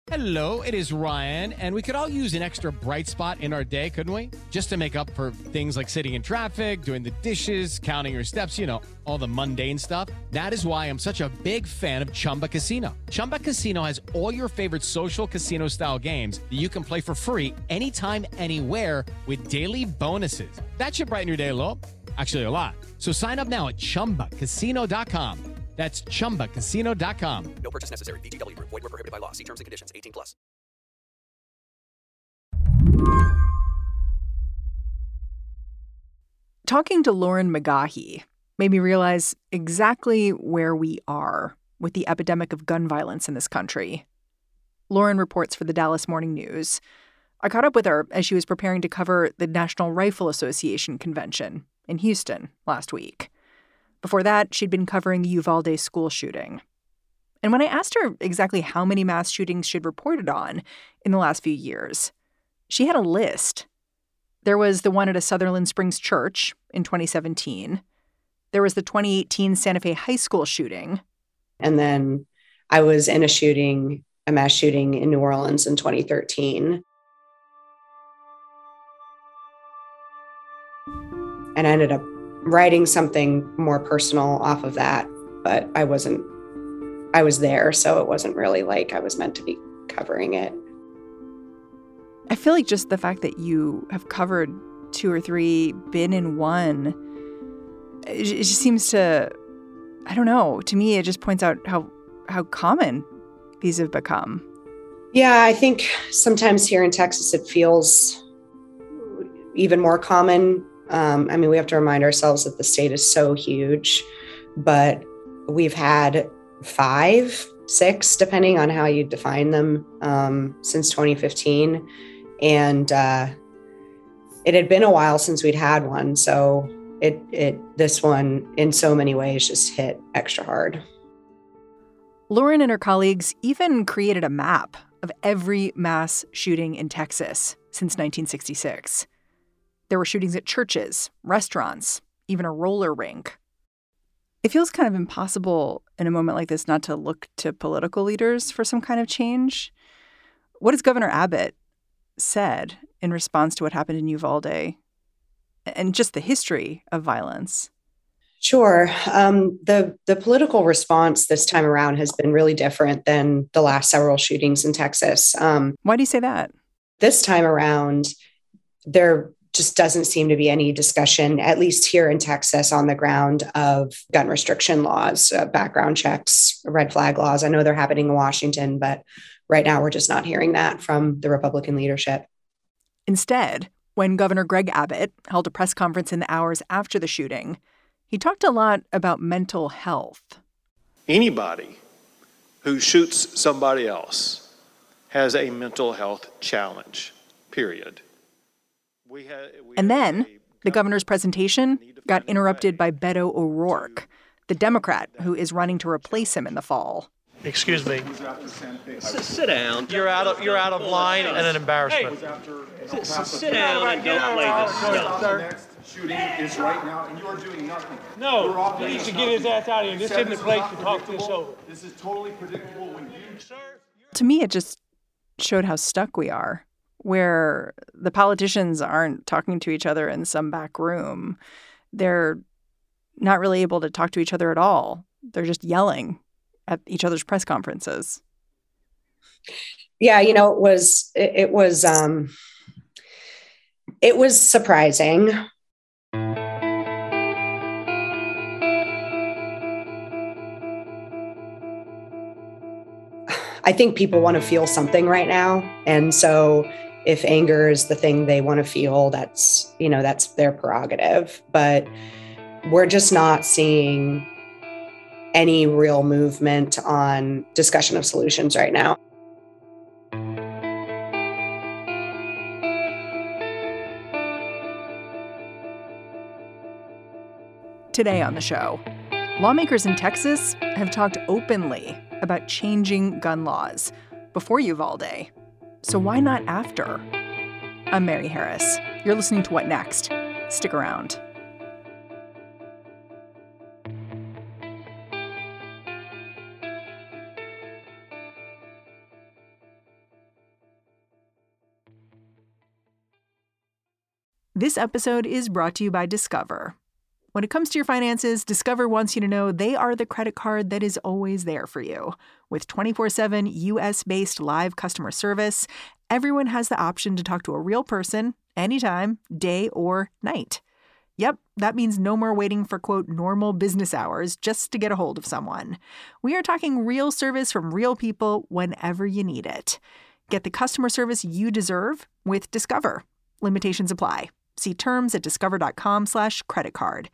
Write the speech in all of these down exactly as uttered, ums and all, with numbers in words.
Hello, it is Ryan, and we could all use an extra bright spot in our day, couldn't we? Just to make up for things like sitting in traffic, doing the dishes, counting your steps, you know, all the mundane stuff. That is why I'm such a big fan of Chumba Casino. Chumba Casino has all your favorite social casino-style games that you can play for free anytime, anywhere with daily bonuses. That should brighten your day a little. Actually, a lot. So sign up now at chumba casino dot com. That's chumba casino dot com. No purchase necessary. V G W Group. Void where prohibited by law. See terms and conditions. eighteen plus. Talking to Lauren McGaughy made me realize exactly where we are with the epidemic of gun violence in this country. Lauren reports for the Dallas Morning News. I caught up with her as she was preparing to cover the National Rifle Association convention in Houston last week. Before that, she'd been covering the Uvalde school shooting. And when I asked her exactly how many mass shootings she'd reported on in the last few years, she had a list. There was the one at a Sutherland Springs church in twenty seventeen. There was the twenty eighteen Santa Fe High School shooting. And then I was in a shooting, a mass shooting in New Orleans in twenty thirteen. And I ended up writing something more personal off of that, but I wasn't, I was there, so it wasn't really like I was meant to be covering it. I feel like just the fact that you have covered two or three, been in one, it, it just seems to, I don't know, to me, it just points out how, how common these have become. Yeah, I think sometimes here in Texas, it feels even more common. Um, I mean, we have to remind ourselves that the state is so huge, but we've had five, six, depending on how you define them, um, since twenty fifteen. And uh, it had been a while since we'd had one. So it, it, this one, in so many ways, just hit extra hard. Lauren and her colleagues even created a map of every mass shooting in Texas since nineteen sixty-six. There were shootings at churches, restaurants, even a roller rink. It feels kind of impossible in a moment like this not to look to political leaders for some kind of change. What has Governor Abbott said in response to what happened in Uvalde and just the history of violence? Sure. Um, the, the political response this time around has been really different than the last several shootings in Texas. Um, Why do you say that? This time around, there just doesn't seem to be any discussion, at least here in Texas on the ground, of gun restriction laws, uh, background checks, red flag laws. I know they're happening in Washington, but right now we're just not hearing that from the Republican leadership. Instead, when Governor Greg Abbott held a press conference in the hours after the shooting, he talked a lot about mental health. Anybody who shoots somebody else has a mental health challenge, period. We had, we and then the governor's presentation got interrupted by Beto O'Rourke, the Democrat who is running to replace him in the fall. Excuse me. S- sit down. You're out of you're out of line and an embarrassment. Hey, s- sit down and don't play this stuff. The next shooting is right now, and you are doing nothing. No, he needs to get his ass out of here. This isn't the place to talk this over. This is totally predictable when you... Sir, to me, it just showed how stuck we are, where the politicians aren't talking to each other in some back room. They're not really able to talk to each other at all. They're just yelling at each other's press conferences. Yeah, you know, it was, it, it was, um, it was surprising. I think people want to feel something right now. And so if anger is the thing they want to feel, that's, you know, that's their prerogative. But we're just not seeing any real movement on discussion of solutions right now. Today on the show, lawmakers in Texas have talked openly about changing gun laws before Uvalde. So why not after? I'm Mary Harris. You're listening to What Next? Stick around. This episode is brought to you by Discover. When it comes to your finances, Discover wants you to know they are the credit card that is always there for you. With twenty-four seven U S-based live customer service, everyone has the option to talk to a real person anytime, day or night. Yep, that means no more waiting for, quote, normal business hours just to get a hold of someone. We are talking real service from real people whenever you need it. Get the customer service you deserve with Discover. Limitations apply. See terms at discover.com slash credit card.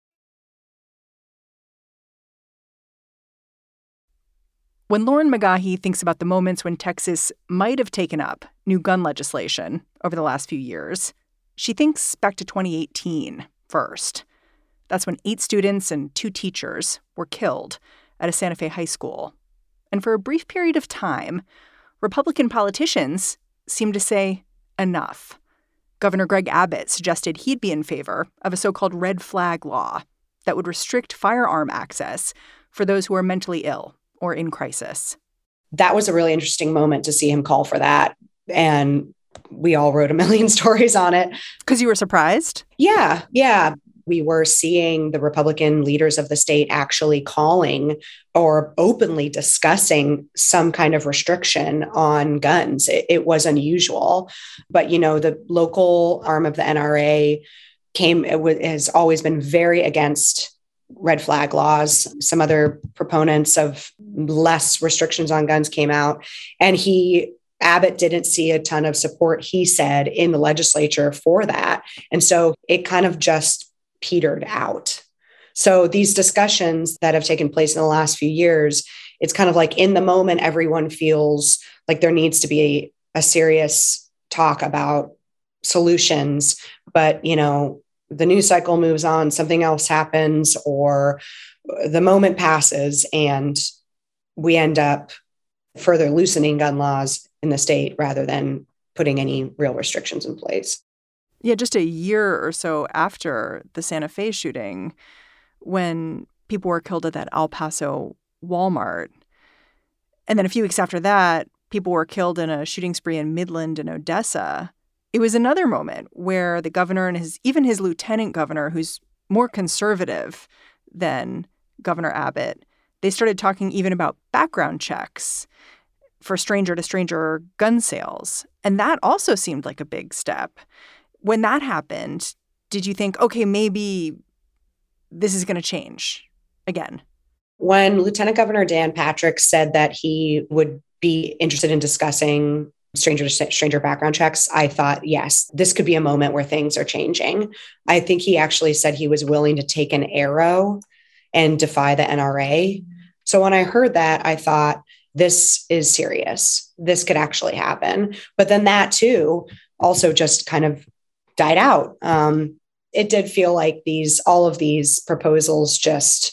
When Lauren McGaughy thinks about the moments when Texas might have taken up new gun legislation over the last few years, she thinks back to twenty eighteen first. That's when eight students and two teachers were killed at a Santa Fe high school. And for a brief period of time, Republican politicians seemed to say enough. Governor Greg Abbott suggested he'd be in favor of a so-called red flag law that would restrict firearm access for those who are mentally ill or in crisis. That was a really interesting moment to see him call for that. And we all wrote a million stories on it. Because you were surprised? Yeah, yeah. We were seeing the Republican leaders of the state actually calling or openly discussing some kind of restriction on guns. It, it was unusual. But, you know, the local arm of the N R A came, it w- has always been very against red flag laws. Some other proponents of less restrictions on guns came out, and he Abbott didn't see a ton of support, he said, in the legislature for that. And so it kind of just petered out. So these discussions that have taken place in the last few years, it's kind of like in the moment, everyone feels like there needs to be a serious talk about solutions. But, you know, the news cycle moves on, something else happens, or the moment passes and we end up further loosening gun laws in the state rather than putting any real restrictions in place. Yeah, just a year or so after the Santa Fe shooting, when people were killed at that El Paso Walmart. And then a few weeks after that, people were killed in a shooting spree in Midland and Odessa. It was another moment where the governor and his even his lieutenant governor, who's more conservative than Governor Abbott, they started talking even about background checks for stranger-to-stranger gun sales. And that also seemed like a big step. When that happened, did you think, okay, maybe this is going to change again? When Lieutenant Governor Dan Patrick said that he would be interested in discussing stranger-to-stranger background checks, I thought, yes, this could be a moment where things are changing. I think he actually said he was willing to take an arrow and defy the N R A. So when I heard that, I thought, this is serious. This could actually happen. But then that, too, also just kind of died out. Um, it did feel like these, all of these proposals just,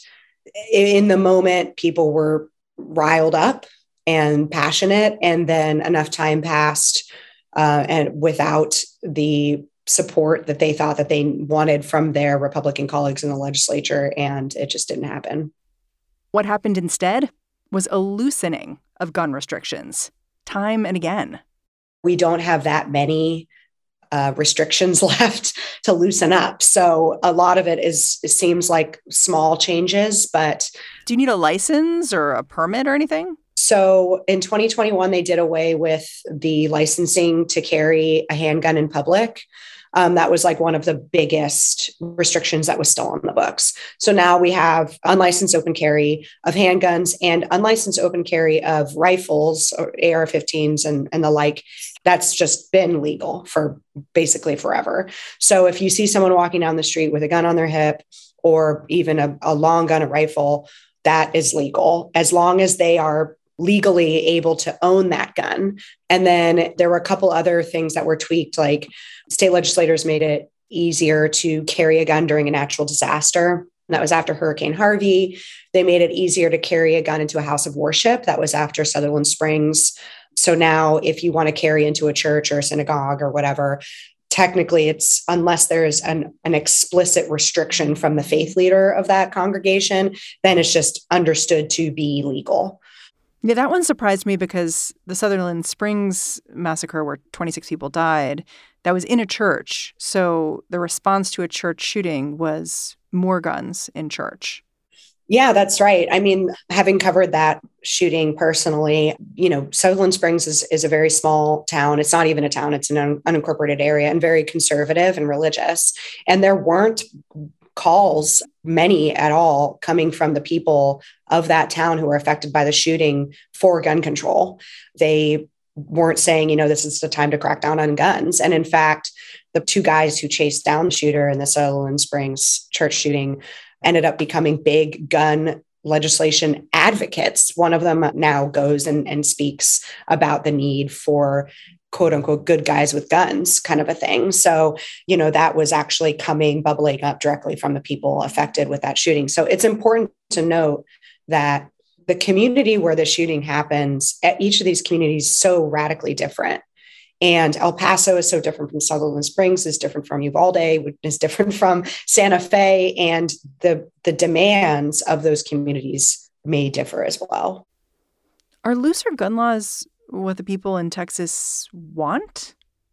in the moment, people were riled up and passionate, and then enough time passed uh, and without the support that they thought that they wanted from their Republican colleagues in the legislature, and it just didn't happen. What happened instead was a loosening of gun restrictions, time and again. We don't have that many uh, restrictions left to loosen up. So a lot of it is, it seems like small changes, but... Do you need a license or a permit or anything? So in twenty twenty-one, they did away with the licensing to carry a handgun in public. Um, that was like one of the biggest restrictions that was still on the books. So now we have unlicensed open carry of handguns and unlicensed open carry of rifles or A R fifteens and, and the like. That's just been legal for basically forever. So if you see someone walking down the street with a gun on their hip or even a, a long gun, a rifle, that is legal as long as they are legally able to own that gun. And then there were a couple other things that were tweaked, like state legislators made it easier to carry a gun during a natural disaster. That was after Hurricane Harvey. They made it easier to carry a gun into a house of worship. That was after Sutherland Springs. So now if you want to carry into a church or a synagogue or whatever, technically it's, unless there's an, an explicit restriction from the faith leader of that congregation, then it's just understood to be legal. Yeah, that one surprised me because the Sutherland Springs massacre where twenty-six people died, that was in a church. So the response to a church shooting was more guns in church. Yeah, that's right. I mean, having covered that shooting personally, you know, Sutherland Springs is, is a very small town. It's not even a town. It's an un- unincorporated area and very conservative and religious. And there weren't calls, many at all, coming from the people of that town who were affected by the shooting for gun control. They weren't saying, you know, this is the time to crack down on guns. And in fact, the two guys who chased down the shooter in the Sutherland Springs church shooting ended up becoming big gun legislation advocates. One of them now goes and, and speaks about the need for quote unquote good guys with guns kind of a thing. So, you know, that was actually coming, bubbling up directly from the people affected with that shooting. So it's important to note that the community where the shooting happens, at each of these communities is so radically different. And El Paso is so different from Sutherland Springs, is different from Uvalde, is different from Santa Fe. And the, the demands of those communities may differ as well. Are looser gun laws what the people in Texas want?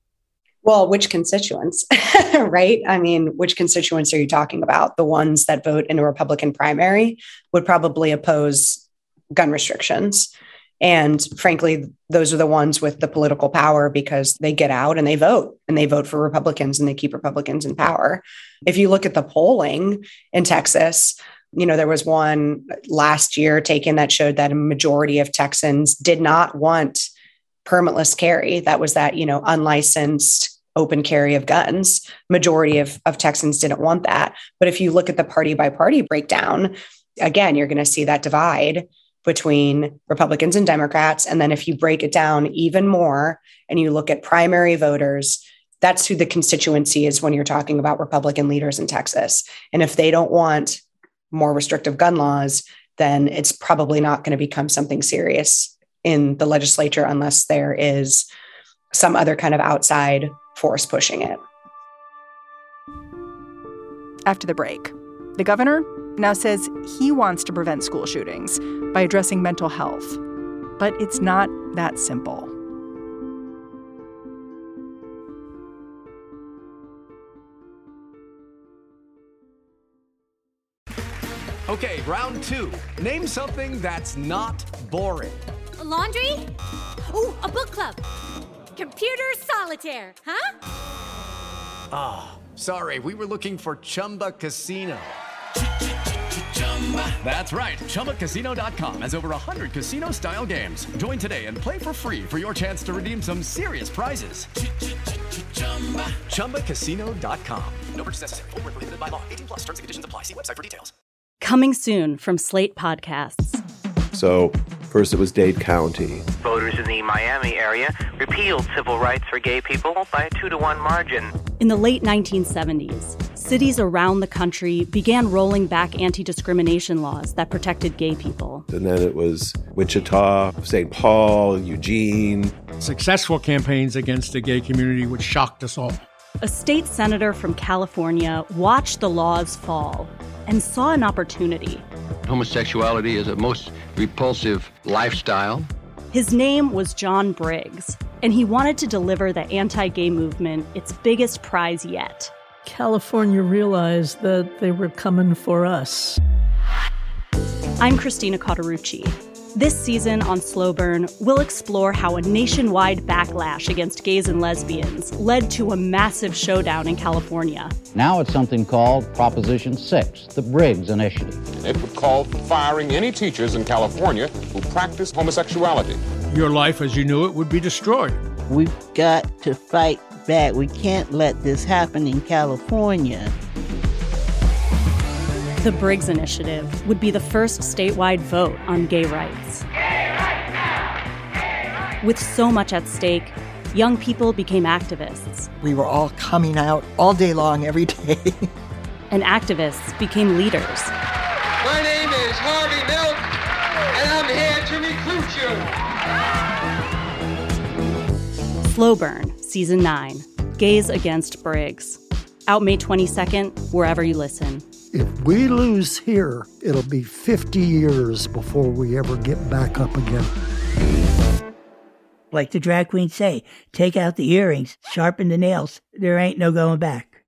Well, which constituents, right? I mean, which constituents are you talking about? The ones that vote in a Republican primary would probably oppose gun restrictions. And frankly, those are the ones with the political power because they get out and they vote and they vote for Republicans and they keep Republicans in power. If you look at the polling in Texas, you know, there was one last year taken that showed that a majority of Texans did not want permitless carry. That was that, you know, unlicensed open carry of guns. Majority of, of Texans didn't want that. But if you look at the party by party breakdown, again, you're going to see that divide between Republicans and Democrats. And then if you break it down even more and you look at primary voters, that's who the constituency is when you're talking about Republican leaders in Texas. And if they don't want more restrictive gun laws, then it's probably not going to become something serious in the legislature unless there is some other kind of outside force pushing it. After the break, the governor now says he wants to prevent school shootings by addressing mental health. But it's not that simple. Okay, round two. Name something that's not boring. A laundry? Ooh, a book club. Computer solitaire, huh? Ah, oh, sorry, we were looking for Chumba Casino. That's right. Chumba Casino dot com has over one hundred casino-style games. Join today and play for free for your chance to redeem some serious prizes. Chumba Casino dot com. No purchase necessary. Void where prohibited by law. eighteen plus. Terms and conditions apply. See website for details. Coming soon from Slate Podcasts. So, first it was Dade County. Voters in the Miami area repealed civil rights for gay people by a two to one margin. In the late nineteen seventies, cities around the country began rolling back anti-discrimination laws that protected gay people. And then it was Wichita, Saint Paul, Eugene. Successful campaigns against the gay community, which shocked us all. A state senator from California watched the laws fall and saw an opportunity. Homosexuality is a most repulsive lifestyle. His name was John Briggs, and he wanted to deliver the anti-gay movement its biggest prize yet. California realized that they were coming for us. I'm Christina Cauterucci. This season on Slow Burn, we'll explore how a nationwide backlash against gays and lesbians led to a massive showdown in California. Now it's something called Proposition six, the Briggs Initiative. It would call for firing any teachers in California who practice homosexuality. Your life as you knew it would be destroyed. We've got to fight back. We can't let this happen in California. The Briggs Initiative would be the first statewide vote on gay rights. Gay rights now! Gay rights! With so much at stake, young people became activists. We were all coming out all day long, every day. And activists became leaders. My name is Harvey Milk, and I'm here to recruit you. Slow Burn, Season nine, Gays Against Briggs. Out May twenty-second, wherever you listen. If we lose here, it'll be fifty years before we ever get back up again. Like the drag queens say, take out the earrings, sharpen the nails. There ain't no going back.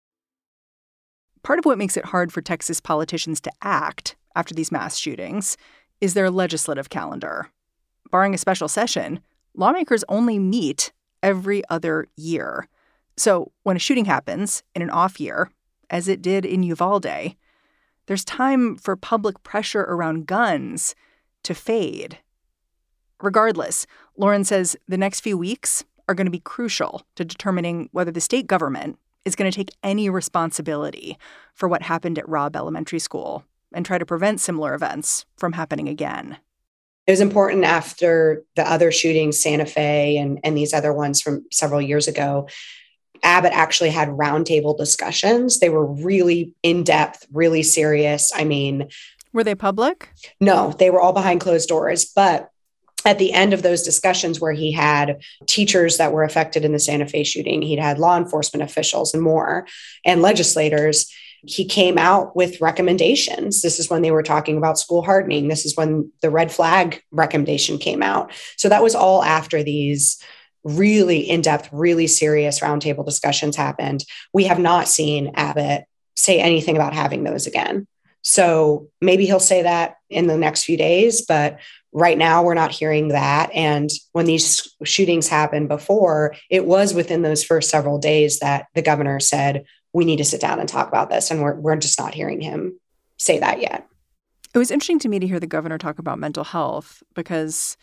Part of what makes it hard for Texas politicians to act after these mass shootings is their legislative calendar. Barring a special session, lawmakers only meet every other year. So when a shooting happens in an off year, as it did in Uvalde, there's time for public pressure around guns to fade. Regardless, Lauren says the next few weeks are going to be crucial to determining whether the state government is going to take any responsibility for what happened at Robb Elementary School and try to prevent similar events from happening again. It was important after the other shootings, Santa Fe and, and these other ones from several years ago, Abbott actually had roundtable discussions. They were really in-depth, really serious. I mean... Were they public? No, they were all behind closed doors. But at the end of those discussions where he had teachers that were affected in the Santa Fe shooting, he'd had law enforcement officials and more, and legislators, he came out with recommendations. This is when they were talking about school hardening. This is when the red flag recommendation came out. So that was all after these really in-depth, really serious roundtable discussions happened. We have not seen Abbott say anything about having those again. So maybe he'll say that in the next few days, but right now we're not hearing that. And when these shootings happened before, it was within those first several days that the governor said, we need to sit down and talk about this. And we're we're just not hearing him say that yet. It was interesting to me to hear the governor talk about mental health because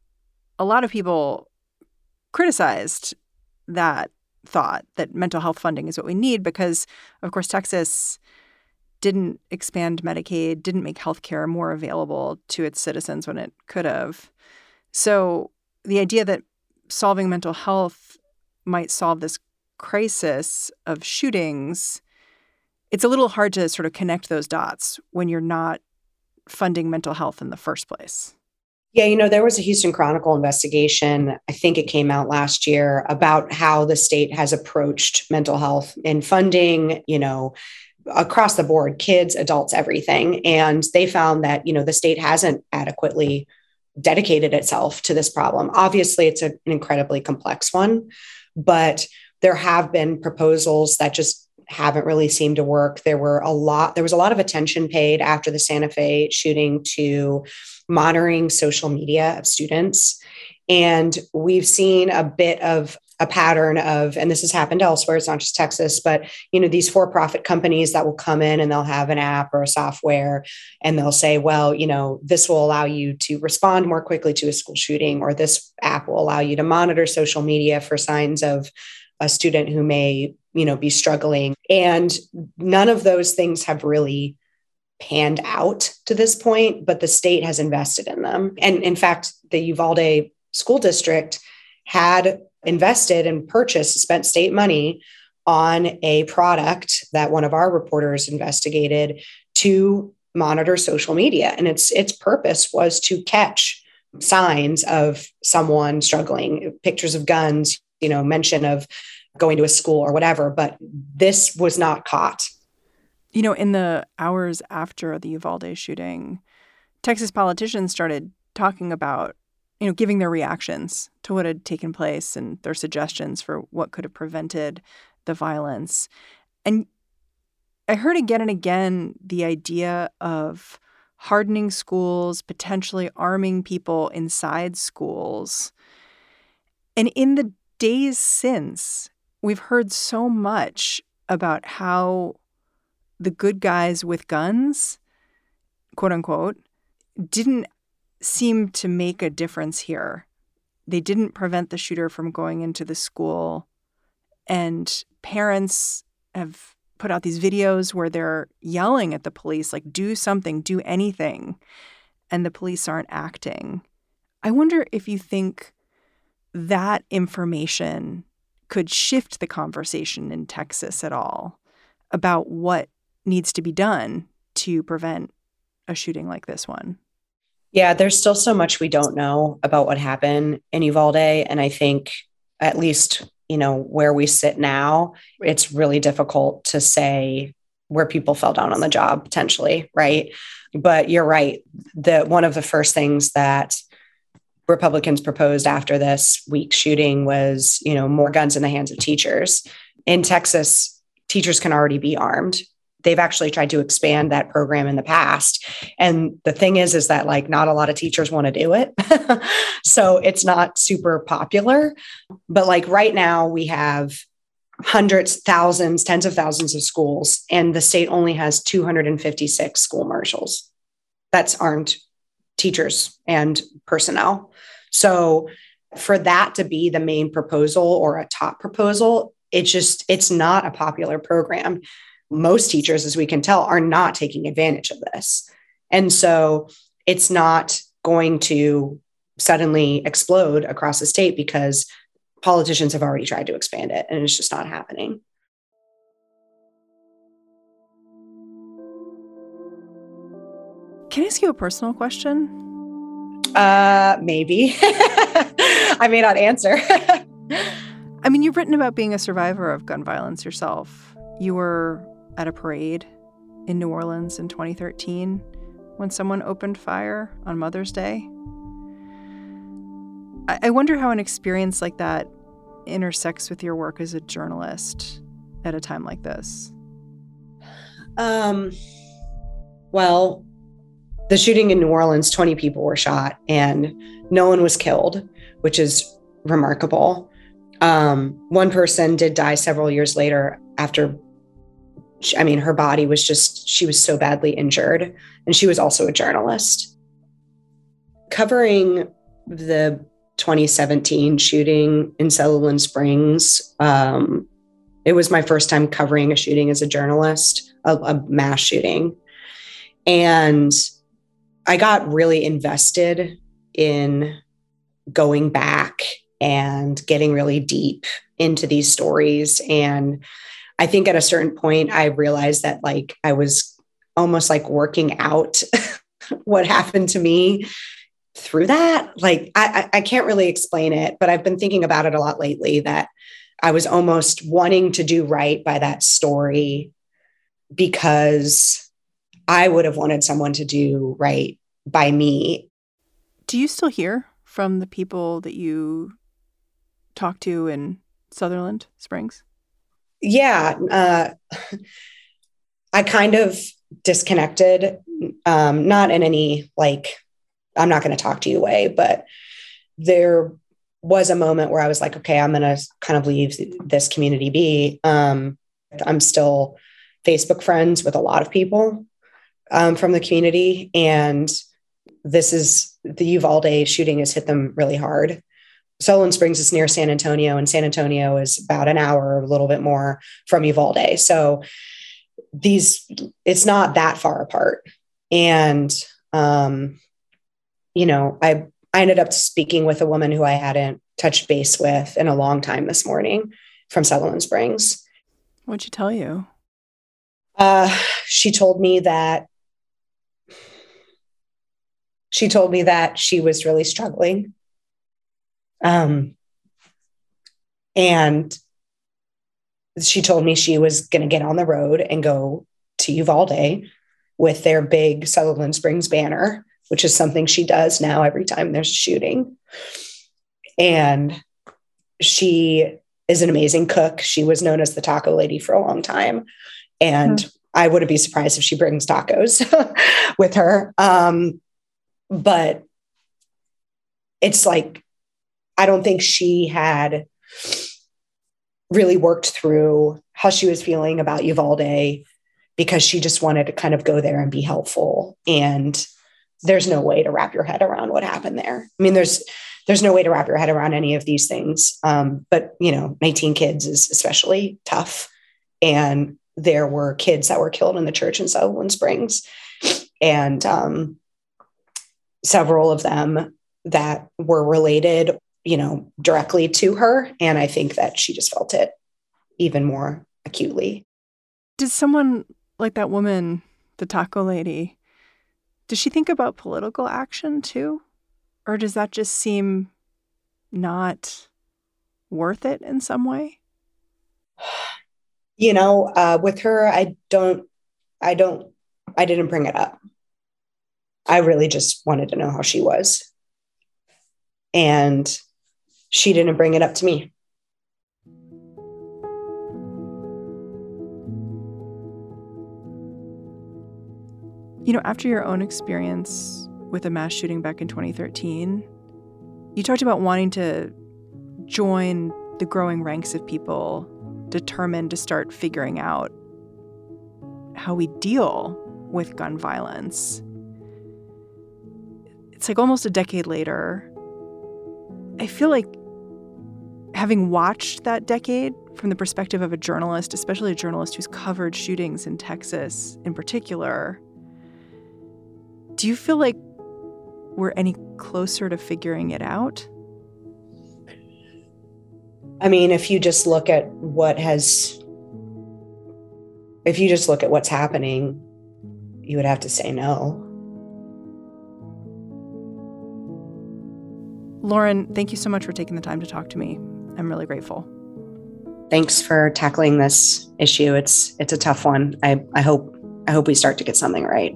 a lot of people criticized that thought that mental health funding is what we need because, of course, Texas didn't expand Medicaid, didn't make healthcare more available to its citizens when it could have. So the idea that solving mental health might solve this crisis of shootings, it's a little hard to sort of connect those dots when you're not funding mental health in the first place. Yeah, you know, there was a Houston Chronicle investigation, I think it came out last year, about how the state has approached mental health in funding, you know, across the board, kids, adults, everything. And they found that, you know, the state hasn't adequately dedicated itself to this problem. Obviously, it's a, an incredibly complex one, but there have been proposals that just haven't really seemed to work. There were a lot, there was a lot of attention paid after the Santa Fe shooting to monitoring social media of students. And we've seen a bit of a pattern of, and this has happened elsewhere, it's not just Texas, but, you know, these for-profit companies that will come in and they'll have an app or a software and they'll say, well, you know, this will allow you to respond more quickly to a school shooting, or this app will allow you to monitor social media for signs of a student who may, you know, be struggling. And none of those things have really panned out to this point, but the state has invested in them. And in fact, the Uvalde School District had invested and purchased, spent state money on a product that one of our reporters investigated to monitor social media. And its its purpose was to catch signs of someone struggling, pictures of guns, you know, mention of going to a school or whatever, but this was not caught. You know, in the hours after the Uvalde shooting, Texas politicians started talking about, you know, giving their reactions to what had taken place and their suggestions for what could have prevented the violence. And I heard again and again the idea of hardening schools, potentially arming people inside schools. And in the days since, we've heard so much about how the good guys with guns, quote unquote, didn't seem to make a difference here. They didn't prevent the shooter from going into the school. And parents have put out these videos where they're yelling at the police, like, do something, do anything. And the police aren't acting. I wonder if you think that information could shift the conversation in Texas at all about what needs to be done to prevent a shooting like this one. Yeah, there's still so much we don't know about what happened in Uvalde. And I think at least, you know, where we sit now, it's really difficult to say where people fell down on the job potentially, right? But you're right. The one of the first things that Republicans proposed after this week's shooting was, you know, more guns in the hands of teachers. In Texas, teachers can already be armed. They've actually tried to expand that program in the past. And the thing is, is that like not a lot of teachers want to do it. So it's not super popular. But like right now we have hundreds, thousands, tens of thousands of schools, and the state only has two hundred fifty-six school marshals. That's armed teachers and personnel. So for that to be the main proposal or a top proposal, it just, it's not a popular program. Most teachers, as we can tell, are not taking advantage of this. And so it's not going to suddenly explode across the state because politicians have already tried to expand it, and it's just not happening. Can I ask you a personal question? Uh, maybe. I may not answer. I mean, you've written about being a survivor of gun violence yourself. You were at a parade in New Orleans in twenty thirteen when someone opened fire on Mother's Day. I, I wonder how an experience like that intersects with your work as a journalist at a time like this. Um, well, the shooting in New Orleans, twenty people were shot and no one was killed, which is remarkable. Um, one person did die several years later after, I mean, her body was just, she was so badly injured, and she was also a journalist. Covering the twenty seventeen shooting in Sutherland Springs, um, it was my first time covering a shooting as a journalist, a, a mass shooting. And I got really invested in going back and getting really deep into these stories. And I think at a certain point, I realized that like I was almost like working out what happened to me through that. Like, I, I can't really explain it, but I've been thinking about it a lot lately, that I was almost wanting to do right by that story because I would have wanted someone to do right by me. Do you still hear from the people that you talk to in Sutherland Springs? Yeah. Uh, I kind of disconnected, um, not in any, like, I'm not going to talk to you way, but there was a moment where I was like, okay, I'm going to kind of leave this community be. Um, I'm still Facebook friends with a lot of people um, from the community. And this is, the Uvalde shooting has hit them really hard. Sutherland Springs is near San Antonio, and San Antonio is about an hour, a little bit more from Uvalde. So these, it's not that far apart. And, um, you know, I, I ended up speaking with a woman who I hadn't touched base with in a long time this morning from Sutherland Springs. What'd she tell you? Uh, she told me that she told me that she was really struggling. Um, and she told me she was going to get on the road and go to Uvalde with their big Sutherland Springs banner, which is something she does now every time there's a shooting. And she is an amazing cook. She was known as the taco lady for a long time. And mm-hmm. I wouldn't be surprised if she brings tacos with her. Um, but it's like, I don't think she had really worked through how she was feeling about Uvalde, because she just wanted to kind of go there and be helpful. And there's no way to wrap your head around what happened there. I mean, there's, there's no way to wrap your head around any of these things. Um, but, you know, nineteen kids is especially tough. And there were kids that were killed in the church in Sutherland Springs, and um, several of them that were related, you know, directly to her. And I think that she just felt it even more acutely. Did someone like that woman, the taco lady, does she think about political action too? Or does that just seem not worth it in some way? You know, uh, with her, I don't, I don't, I didn't bring it up. I really just wanted to know how she was. And she didn't bring it up to me. You know, after your own experience with a mass shooting back in twenty thirteen, you talked about wanting to join the growing ranks of people determined to start figuring out how we deal with gun violence. It's like almost a decade later. I feel like having watched that decade from the perspective of a journalist, especially a journalist who's covered shootings in Texas in particular, do you feel like we're any closer to figuring it out? I mean, if you just look at what has, if you just look at what's happening, you would have to say no. Lauren, thank you so much for taking the time to talk to me. I'm really grateful. Thanks for tackling this issue. It's it's a tough one. I, I hope I hope we start to get something right.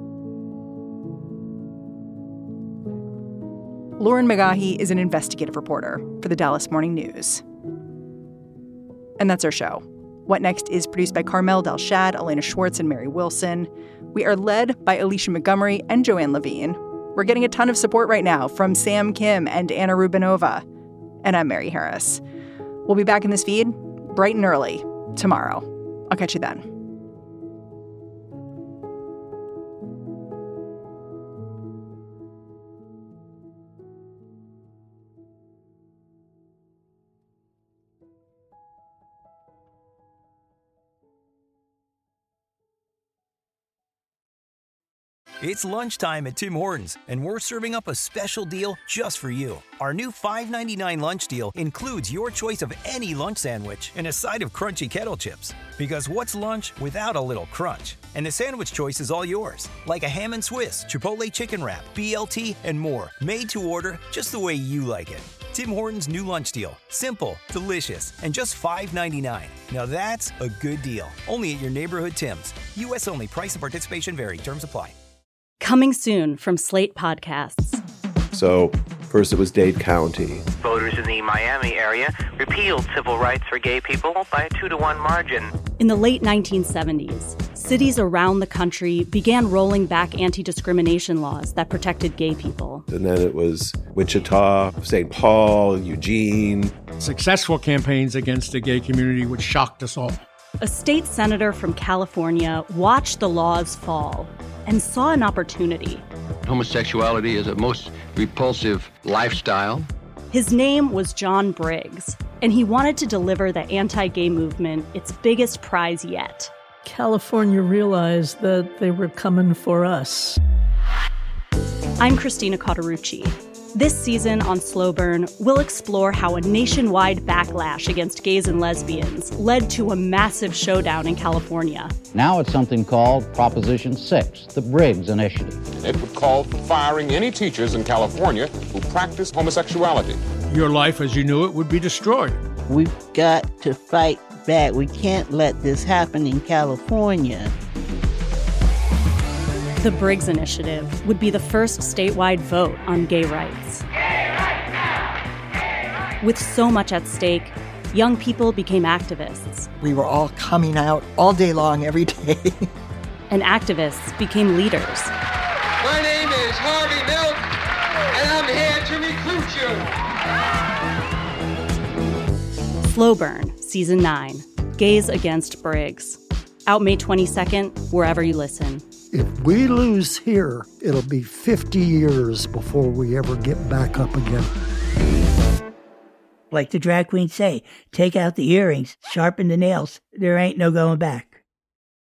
Lauren McGaughy is an investigative reporter for the Dallas Morning News. And that's our show. What Next is produced by Carmel Delshad, Elena Schwartz, and Mary Wilson. We are led by Alicia Montgomery and Joanne Levine. We're getting a ton of support right now from Sam Kim and Anna Rubinova. And I'm Mary Harris. We'll be back in this feed bright and early tomorrow. I'll catch you then. It's lunchtime at Tim Hortons, and we're serving up a special deal just for you. Our new five ninety-nine lunch deal includes your choice of any lunch sandwich and a side of crunchy kettle chips. Because what's lunch without a little crunch? And the sandwich choice is all yours, like a ham and Swiss, Chipotle chicken wrap, B L T, and more, made to order just the way you like it. Tim Hortons' new lunch deal. Simple, delicious, and just five ninety-nine. Now that's a good deal. Only at your neighborhood Tim's. U S only. Price and participation vary. Terms apply. Coming soon from Slate Podcasts. So, first it was Dade County. Voters in the Miami area repealed civil rights for gay people by a two to one margin. In the late nineteen seventies, cities around the country began rolling back anti-discrimination laws that protected gay people. And then it was Wichita, Saint Paul, Eugene. Successful campaigns against the gay community, which shocked us all. A state senator from California watched the laws fall and saw an opportunity. Homosexuality is a most repulsive lifestyle. His name was John Briggs, and he wanted to deliver the anti-gay movement its biggest prize yet. California realized that they were coming for us. I'm Christina Cauterucci. This season on Slow Burn, we'll explore how a nationwide backlash against gays and lesbians led to a massive showdown in California. Now it's something called Proposition six, the Briggs Initiative. It would call for firing any teachers in California who practice homosexuality. Your life as you knew it would be destroyed. We've got to fight back. We can't let this happen in California. The Briggs Initiative would be the first statewide vote on gay rights. Gay rights now! Gay rights! With so much at stake, young people became activists. We were all coming out all day long, every day. And activists became leaders. My name is Harvey Milk, and I'm here to recruit you. Slow Burn, Season nine, Gays Against Briggs. Out May twenty-second, wherever you listen. If we lose here, it'll be fifty years before we ever get back up again. Like the drag queens say, take out the earrings, sharpen the nails. There ain't no going back.